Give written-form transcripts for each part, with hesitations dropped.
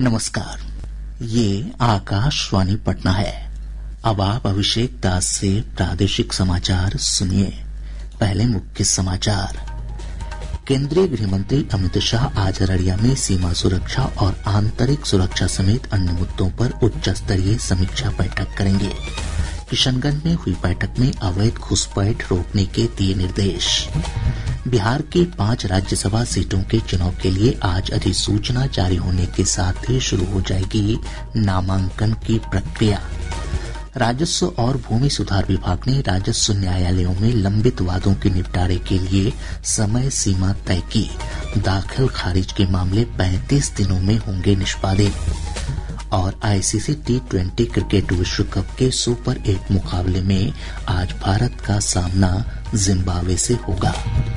नमस्कार, ये आकाशवाणी पटना है। अब आप अभिषेक दास से प्रादेशिक समाचार सुनिए। पहले मुख्य समाचार। केंद्रीय गृह मंत्री अमित शाह आज अररिया में सीमा सुरक्षा और आंतरिक सुरक्षा समेत अन्य मुद्दों पर उच्च स्तरीय समीक्षा बैठक करेंगे। किशनगंज में हुई बैठक में अवैध घुसपैठ रोकने के दिए निर्देश। बिहार की 5 राज्यसभा सीटों के चुनाव के लिए आज अधिसूचना जारी होने के साथ ही शुरू हो जाएगी नामांकन की प्रक्रिया। राजस्व और भूमि सुधार विभाग ने राजस्व न्यायालयों में लंबित वादों के निपटारे के लिए समय सीमा तय की। दाखिल खारिज के मामले 35 दिनों में होंगे निष्पादित। और आईसीसी T20 क्रिकेट विश्व कप के सुपर 8 मुकाबले में आज भारत का सामना जिम्बाब्वे से होगा।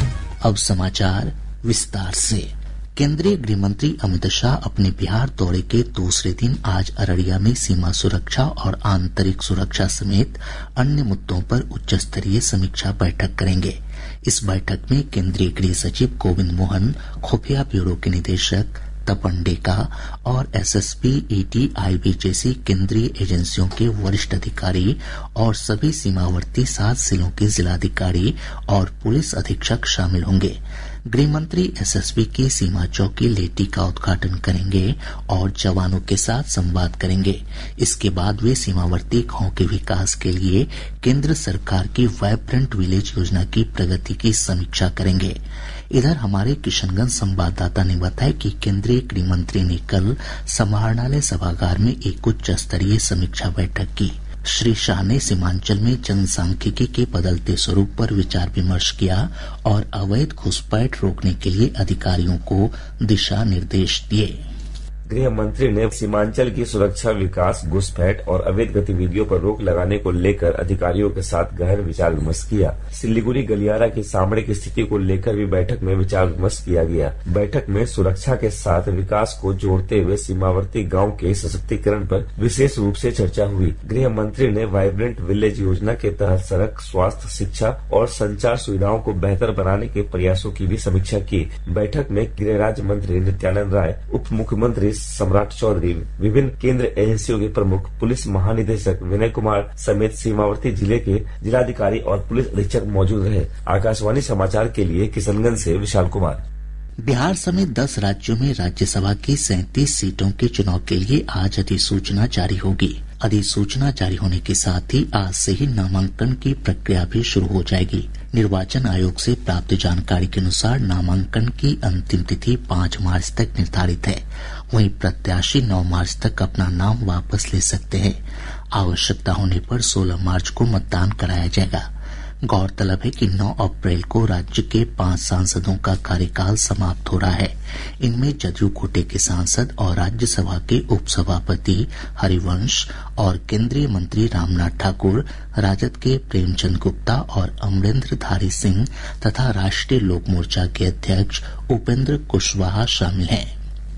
अब समाचार विस्तार से। केंद्रीय गृह मंत्री अमित शाह अपने बिहार दौरे के दूसरे दिन आज अररिया में सीमा सुरक्षा और आंतरिक सुरक्षा समेत अन्य मुद्दों पर उच्च स्तरीय समीक्षा बैठक करेंगे। इस बैठक में केंद्रीय गृह सचिव गोविंद मोहन, खुफिया ब्यूरो के निदेशक तपन डेका और एसएसपी, ईडी, आईबी जैसी केंद्रीय एजेंसियों के वरिष्ठ अधिकारी और सभी सीमावर्ती 7 जिलों के जिलाधिकारी और पुलिस अधीक्षक शामिल होंगे। गृह मंत्री एसएसबी की सीमा चौकी लेटी का उद्घाटन करेंगे और जवानों के साथ संवाद करेंगे। इसके बाद वे सीमावर्ती गांवों के विकास के लिए केंद्र सरकार की वाइब्रेंट विलेज योजना की प्रगति की समीक्षा करेंगे। इधर हमारे किशनगंज संवाददाता ने बताया कि केंद्रीय गृह मंत्री ने कल समाहरणालय सभागार में एक उच्च स्तरीय समीक्षा बैठक की। श्री शाह ने सीमांचल में जनसांख्यिकी के बदलते स्वरूप पर विचार विमर्श किया और अवैध घुसपैठ रोकने के लिए अधिकारियों को दिशा निर्देश दिए। गृह मंत्री ने सीमांचल की सुरक्षा, विकास, घुसपैठ और अवैध गतिविधियों पर रोक लगाने को लेकर अधिकारियों के साथ गहन विचार विमर्श किया। सिलीगुड़ी गलियारा की सामरिक स्थिति को लेकर भी बैठक में विचार विमर्श किया गया। बैठक में सुरक्षा के साथ विकास को जोड़ते हुए सीमावर्ती गांव के सशक्तिकरण पर विशेष रूप से चर्चा हुई। गृह मंत्री ने वाइब्रेंट विलेज योजना के तहत सड़क, स्वास्थ्य, शिक्षा और संचार सुविधाओं को बेहतर बनाने के प्रयासों की भी समीक्षा की। बैठक में गृह राज्य मंत्री नित्यानंद राय, उप मुख्यमंत्री सम्राट चौधरी, विभिन्न केंद्र एजेंसियों के प्रमुख, पुलिस महानिदेशक विनय कुमार समेत सीमावर्ती जिले के जिलाधिकारी और पुलिस अधीक्षक मौजूद रहे। आकाशवाणी समाचार के लिए किशनगंज से विशाल कुमार। बिहार समेत 10 राज्यों में राज्यसभा की 37 सीटों के चुनाव के लिए आज अधिसूचना जारी होगी। अधिसूचना जारी होने के साथ ही आज से ही नामांकन की प्रक्रिया भी शुरू हो जाएगी। निर्वाचन आयोग से प्राप्त जानकारी के अनुसार नामांकन की अंतिम तिथि 5 मार्च तक निर्धारित है। वहीं प्रत्याशी 9 मार्च तक अपना नाम वापस ले सकते हैं। आवश्यकता होने पर 16 मार्च को मतदान कराया जाएगा। गौरतलब है कि 9 अप्रैल को राज्य के 5 सांसदों का कार्यकाल समाप्त हो रहा है। इनमें जदयू कोटे के सांसद और राज्यसभा के उपसभापति हरिवंश और केंद्रीय मंत्री रामनाथ ठाकुर, राजद के प्रेमचंद गुप्ता और अमरेंद्रधारी सिंह तथा राष्ट्रीय लोक मोर्चा के अध्यक्ष उपेंद्र कुशवाहा शामिल हैं।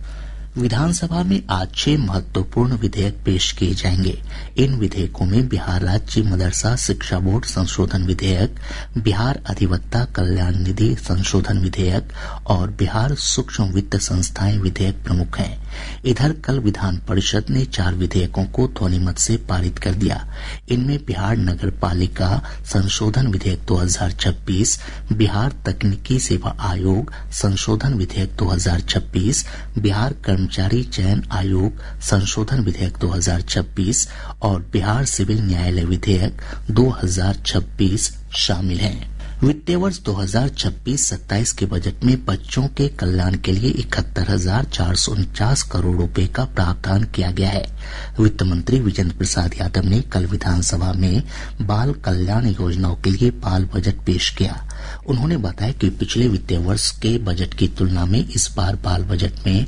विधानसभा में आज 6 महत्वपूर्ण विधेयक पेश किए जाएंगे। इन विधेयकों में बिहार राज्य मदरसा शिक्षा बोर्ड संशोधन विधेयक, बिहार अधिवक्ता कल्याण निधि संशोधन विधेयक और बिहार सूक्ष्म वित्त संस्थाएं विधेयक प्रमुख हैं। इधर कल विधान परिषद ने 4 विधेयकों को ध्वनिमत से पारित कर दिया। इनमें बिहार नगर पालिका संशोधन विधेयक 2026, बिहार तकनीकी सेवा आयोग संशोधन विधेयक 2026, बिहार कर्मचारी चयन आयोग संशोधन विधेयक 2026 और बिहार सिविल न्यायालय विधेयक 2026 शामिल हैं। वित्तीय वर्ष 2026-27 के बजट में बच्चों के कल्याण के लिए 71,449 करोड़ रुपए का प्रावधान किया गया है। वित्त मंत्री विजेंद्र प्रसाद यादव ने कल विधानसभा में बाल कल्याण योजनाओं के लिए बाल बजट पेश किया। उन्होंने बताया कि पिछले वित्तीय वर्ष के बजट की तुलना में इस बार बाल बजट में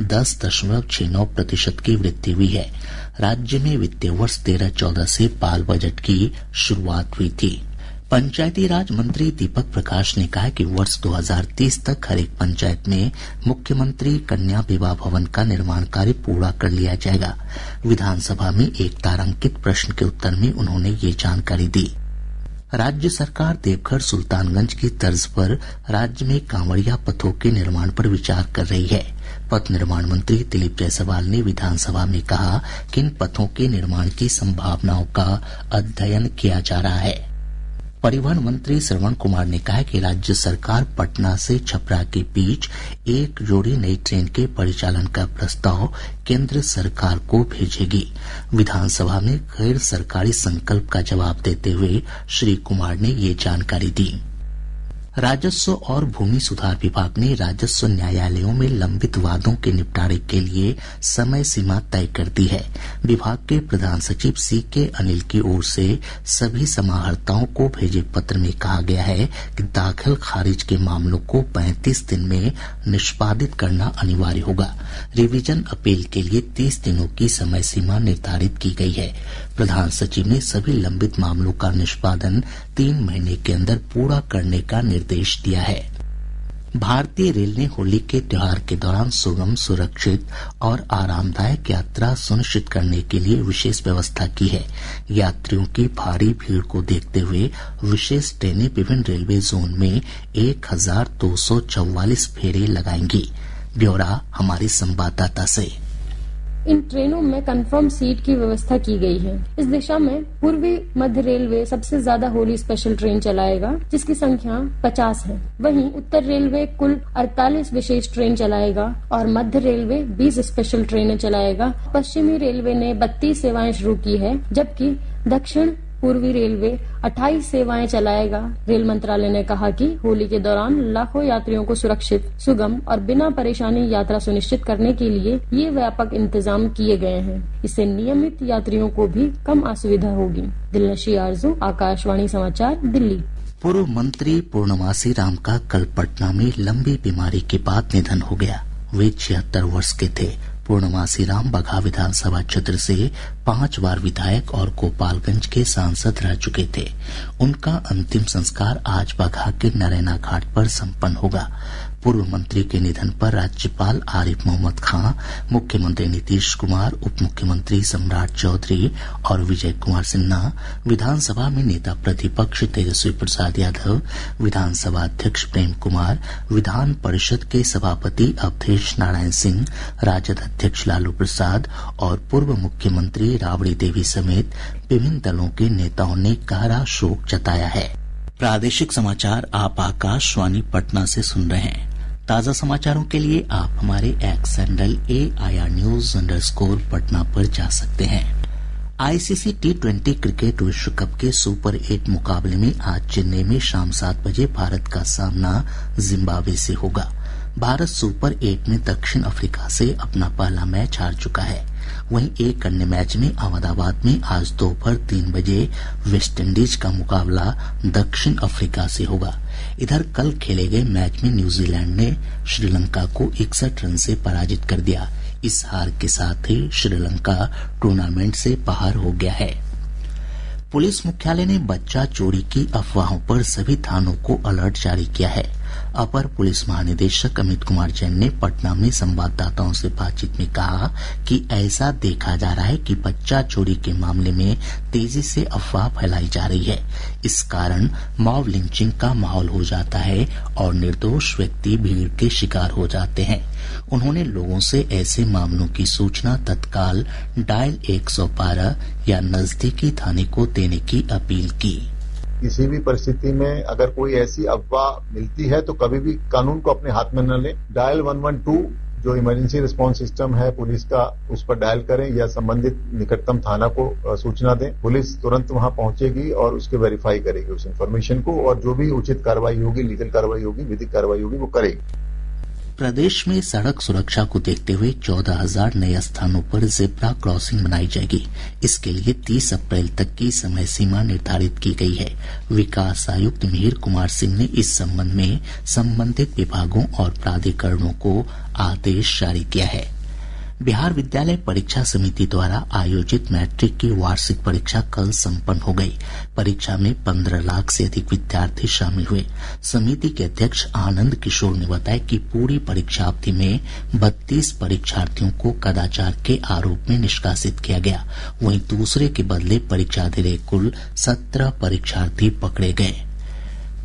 10.69% की वृद्धि हुई है। राज्य में वित्तीय वर्ष 13-14 से बाल बजट की शुरुआत हुई थी। पंचायती राज मंत्री दीपक प्रकाश ने कहा कि वर्ष 2030 तक हर एक पंचायत में मुख्यमंत्री कन्या विवाह भवन का निर्माण कार्य पूरा कर लिया जाएगा। विधानसभा में एक तारांकित प्रश्न के उत्तर में उन्होंने ये जानकारी दी। राज्य सरकार देवघर सुल्तानगंज की तर्ज पर राज्य में कांवड़िया पथों के निर्माण पर विचार कर रही है। पथ निर्माण मंत्री दिलीप जायसवाल ने विधानसभा में कहा कि इन पथों के निर्माण की संभावनाओं का अध्ययन किया जा रहा है। परिवहन मंत्री श्रवण कुमार ने कहा कि राज्य सरकार पटना से छपरा के बीच एक जोड़ी नई ट्रेन के परिचालन का प्रस्ताव केंद्र सरकार को भेजेगी। विधानसभा में गैर सरकारी संकल्प का जवाब देते हुए श्री कुमार ने ये जानकारी दी। राजस्व और भूमि सुधार विभाग ने राजस्व न्यायालयों में लंबित वादों के निपटारे के लिए समय सीमा तय कर दी है। विभाग के प्रधान सचिव CK अनिल की ओर से सभी समाहर्ताओं को भेजे पत्र में कहा गया है कि दाखिल खारिज के मामलों को 35 दिन में निष्पादित करना अनिवार्य होगा। रिवीजन अपील के लिए 30 दिनों की समय सीमा निर्धारित की गई है। प्रधान सचिव ने सभी लंबित मामलों का निष्पादन 3 महीने के अंदर पूरा करने का निर्देश दिया है। भारतीय रेल ने होली के त्योहार के दौरान सुगम, सुरक्षित और आरामदायक यात्रा सुनिश्चित करने के लिए विशेष व्यवस्था की है। यात्रियों की भारी भीड़ को देखते हुए विशेष ट्रेनें विभिन्न रेलवे जोन में 1244 फेरे लगाएंगी। ब्यौरा हमारी संवाददाता से। इन ट्रेनों में कंफर्म सीट की व्यवस्था की गई है। इस दिशा में पूर्वी मध्य रेलवे सबसे ज्यादा होली स्पेशल ट्रेन चलाएगा, जिसकी संख्या 50 है। वहीं उत्तर रेलवे कुल 48 विशेष ट्रेन चलाएगा और मध्य रेलवे 20 स्पेशल ट्रेनें चलाएगा। पश्चिमी रेलवे ने 32 सेवाएं शुरू की है, जबकि दक्षिण पूर्वी रेलवे 28 सेवाएं चलाएगा। रेल मंत्रालय ने कहा कि होली के दौरान लाखों यात्रियों को सुरक्षित, सुगम और बिना परेशानी यात्रा सुनिश्चित करने के लिए ये व्यापक इंतजाम किए गए हैं। इससे नियमित यात्रियों को भी कम असुविधा होगी। दिलनशी आरजू, आकाशवाणी समाचार, दिल्ली। पूर्व मंत्री पूर्णमासी राम का कल पटना में लंबी बीमारी के बाद निधन हो गया। वे 76 वर्ष के थे। पूर्णमासी राम बगहा विधानसभा क्षेत्र से 5 बार विधायक और गोपालगंज के सांसद रह चुके थे। उनका अंतिम संस्कार आज बगहा के नरैना घाट पर संपन्न होगा। पूर्व मंत्री के निधन पर राज्यपाल आरिफ मोहम्मद खां, मुख्यमंत्री नीतीश कुमार, उप मुख्यमंत्री सम्राट चौधरी और विजय कुमार सिन्हा, विधानसभा में नेता प्रतिपक्ष तेजस्वी प्रसाद यादव, विधानसभा अध्यक्ष प्रेम कुमार, विधान परिषद के सभापति अवधेश नारायण सिंह, राजद अध्यक्ष लालू प्रसाद और पूर्व मुख्यमंत्री राबड़ी देवी समेत विभिन्न दलों के नेताओं ने गहरा शोक जताया है। प्रादेशिक समाचार आप आकाशवाणी पटना से सुन रहे हैं। ताजा समाचारों के लिए आप हमारे X handle AIR News_ Patna पर जा सकते हैं। ICC T20 क्रिकेट विश्व कप के सुपर 8 मुकाबले में आज चेन्नई में शाम 7 बजे भारत का सामना जिम्बाब्वे से होगा। भारत सुपर 8 में दक्षिण अफ्रीका से अपना पहला मैच हार चुका है। वहीं एक अन्य मैच में अहमदाबाद में आज दोपहर 3 बजे वेस्टइंडीज का मुकाबला दक्षिण अफ्रीका से होगा। इधर कल खेले गए मैच में न्यूजीलैंड ने श्रीलंका को 61 रन से पराजित कर दिया। इस हार के साथ ही श्रीलंका टूर्नामेंट से बाहर हो गया है। पुलिस मुख्यालय ने बच्चा चोरी की अफवाहों पर सभी थानों को अलर्ट जारी किया है। अपर पुलिस महानिदेशक अमित कुमार जैन ने पटना में संवाददाताओं से बातचीत में कहा कि ऐसा देखा जा रहा है कि बच्चा चोरी के मामले में तेजी से अफवाह फैलाई जा रही है। इस कारण मॉब लिंचिंग का माहौल हो जाता है और निर्दोष व्यक्ति भीड़ के शिकार हो जाते हैं। उन्होंने लोगों से ऐसे मामलों की सूचना तत्काल डायल 112 या नजदीकी थाने को देने की अपील की। किसी भी परिस्थिति में अगर कोई ऐसी अफवाह मिलती है तो कभी भी कानून को अपने हाथ में न लें। डायल 112 जो इमरजेंसी रिस्पांस सिस्टम है पुलिस का, उस पर डायल करें या संबंधित निकटतम थाना को सूचना दें। पुलिस तुरंत वहां पहुंचेगी और उसके वेरीफाई करेगी उस इन्फॉर्मेशन को, और जो भी उचित कार्रवाई होगी, लीगल कार्रवाई होगी, विधिक कार्रवाई होगी, वो करेगी। प्रदेश में सड़क सुरक्षा को देखते हुए 14,000 नए स्थानों पर जेब्रा क्रॉसिंग बनाई जाएगी। इसके लिए 30 अप्रैल तक की समय सीमा निर्धारित की गई है। विकास आयुक्त मिहिर कुमार सिंह ने इस संबंध में संबंधित विभागों और प्राधिकरणों को आदेश जारी किया है। बिहार विद्यालय परीक्षा समिति द्वारा आयोजित मैट्रिक की वार्षिक परीक्षा कल संपन्न हो गई। परीक्षा में 15 लाख से अधिक विद्यार्थी शामिल हुए। समिति के अध्यक्ष आनंद किशोर ने बताया कि पूरी परीक्षा अवधि में 32 परीक्षार्थियों को कदाचार के आरोप में निष्कासित किया गया। वहीं दूसरे के बदले परीक्षा दे रहे कुल 17 परीक्षार्थी पकड़े गए।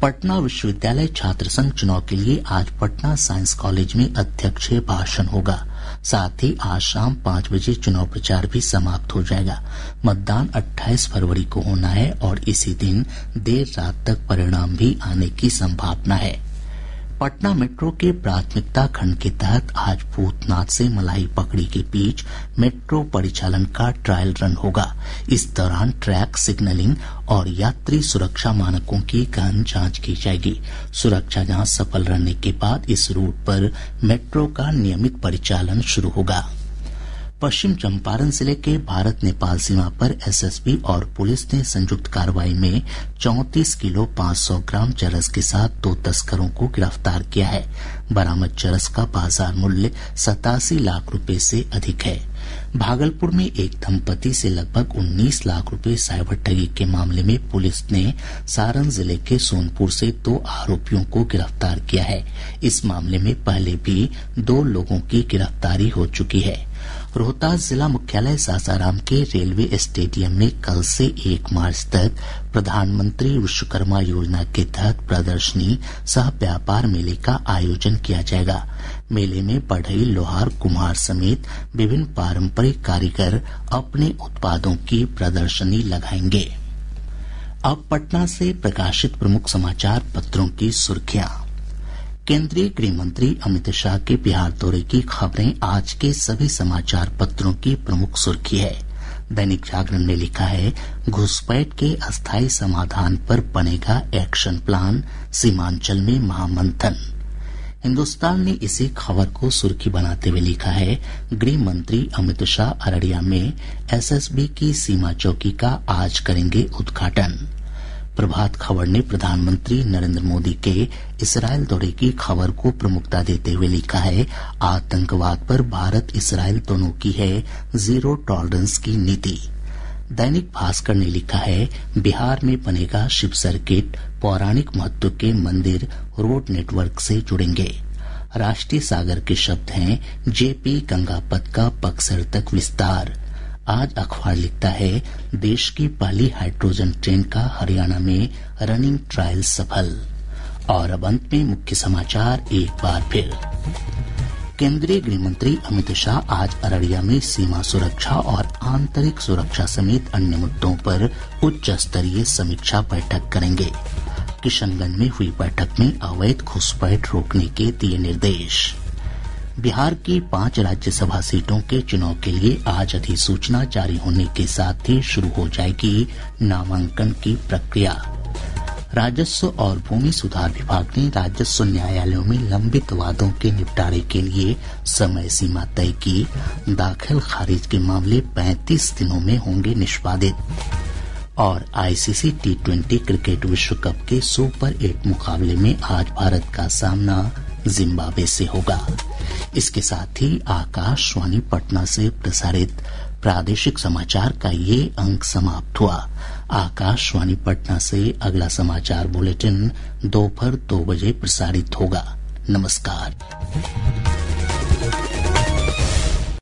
पटना विश्वविद्यालय छात्र संघ चुनाव के लिए आज पटना साइंस कॉलेज में अध्यक्षीय भाषण होगा। साथ ही आज शाम 5 बजे चुनाव प्रचार भी समाप्त हो जाएगा। मतदान 28 फरवरी को होना है और इसी दिन देर रात तक परिणाम भी आने की संभावना है। पटना मेट्रो के प्राथमिकता खंड के तहत आज भूतनाथ से मलाई पकड़ी के बीच मेट्रो परिचालन का ट्रायल रन होगा। इस दौरान ट्रैक सिग्नलिंग और यात्री सुरक्षा मानकों की गहन जांच की जाएगी। सुरक्षा जांच सफल रहने के बाद इस रूट पर मेट्रो का नियमित परिचालन शुरू होगा। पश्चिम चंपारण जिले के भारत नेपाल सीमा पर एसएसबी और पुलिस ने संयुक्त कार्रवाई में 34 किलो 500 ग्राम चरस के साथ 2 तस्करों को गिरफ्तार किया है। बरामद चरस का बाजार मूल्य 87 लाख रुपए से अधिक है। भागलपुर में एक दंपति से लगभग 19 लाख रुपए साइबर ठगी के मामले में पुलिस ने सारण जिले के सोनपुर से 2 आरोपियों को गिरफ्तार किया है। इस मामले में पहले भी 2 लोगों की गिरफ्तारी हो चुकी है। रोहतास जिला मुख्यालय सासाराम के रेलवे स्टेडियम में कल से 1 मार्च तक प्रधानमंत्री विश्वकर्मा योजना के तहत प्रदर्शनी सह व्यापार मेले का आयोजन किया जाएगा। मेले में बढ़ई, लोहार, कुम्हार समेत विभिन्न पारंपरिक कारीगर अपने उत्पादों की प्रदर्शनी लगाएंगे। अब पटना से प्रकाशित प्रमुख समाचार पत्रों की सुर्खियां। केंद्रीय गृह मंत्री अमित शाह के बिहार दौरे की खबरें आज के सभी समाचार पत्रों की प्रमुख सुर्खी है। दैनिक जागरण ने लिखा है, घुसपैठ के अस्थायी समाधान पर बनेगा एक्शन प्लान, सीमांचल में महामंथन। हिन्दुस्तान ने इसी खबर को सुर्खी बनाते हुए लिखा है, गृह मंत्री अमित शाह अररिया में एसएसबी की सीमा चौकी का आज करेंगे उद्घाटन। प्रभात खबर ने प्रधानमंत्री नरेंद्र मोदी के इस्रायल दौरे की खबर को प्रमुखता देते हुए लिखा है, आतंकवाद पर भारत इस्रायल दोनों की है जीरो टॉलरेंस की नीति। दैनिक भास्कर ने लिखा है, बिहार में बनेगा शिव सर्किट, पौराणिक महत्व के मंदिर रोड नेटवर्क से जुड़ेंगे। राष्ट्रीय सागर के शब्द हैं, जेपी गंगा पथ का बक्सर तक विस्तार। आज अखबार लिखता है, देश की पहली हाइड्रोजन ट्रेन का हरियाणा में रनिंग ट्रायल सफल। और अब अंत में मुख्य समाचार एक बार फिर। केंद्रीय गृह मंत्री अमित शाह आज अररिया में सीमा सुरक्षा और आंतरिक सुरक्षा समेत अन्य मुद्दों पर उच्च स्तरीय समीक्षा बैठक करेंगे। किशनगंज में हुई बैठक में अवैध घुसपैठ रोकने के दिए निर्देश। बिहार की 5 राज्यसभा सीटों के चुनाव के लिए आज अधिसूचना जारी होने के साथ ही शुरू हो जाएगी नामांकन की प्रक्रिया। राजस्व और भूमि सुधार विभाग ने राजस्व न्यायालयों में लंबित वादों के निपटारे के लिए समय सीमा तय की। दाखिल खारिज के मामले 35 दिनों में होंगे निष्पादित। और आईसीसी T20 क्रिकेट विश्व कप के सुपर 8 मुकाबले में आज भारत का सामना जिम्बाब्वे से होगा। इसके साथ ही आकाशवाणी पटना से प्रसारित प्रादेशिक समाचार का ये अंक समाप्त हुआ। आकाशवाणी पटना से अगला समाचार बुलेटिन दोपहर 2 बजे प्रसारित होगा। नमस्कार।